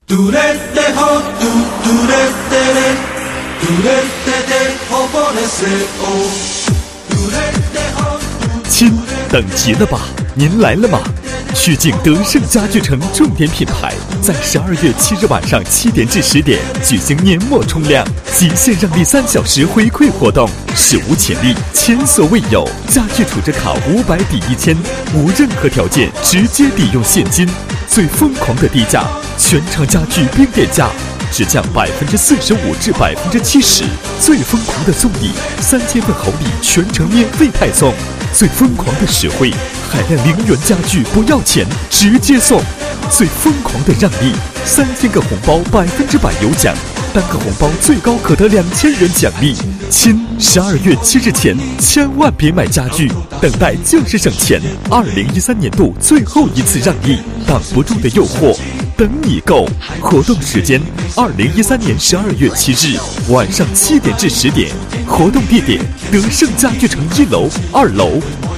亲，等急了吧？您来了吗？曲靖德胜家具城重点品牌在12月7日晚上7点至10点举行年末冲量极限让利3小时回馈活动，史无前例，前所未有。家具储值卡500抵1000，无任何条件直接抵用现金，最疯狂的低价，全场家具冰点价只降45%至70%，最疯狂的送礼，3000份好礼全程免费派送，最疯狂的实惠，海量0元家具不要钱直接送，最疯狂的让利，3000个红包100%有奖，单个红包最高可得2000元奖励。亲，12月7日前千万别买家具，等待就是省钱。2013年度最后一次让利，挡不住的诱惑，等你购。活动时间：2013年12月7日晚上7点至10点，活动地点：德胜家具城1楼、2楼。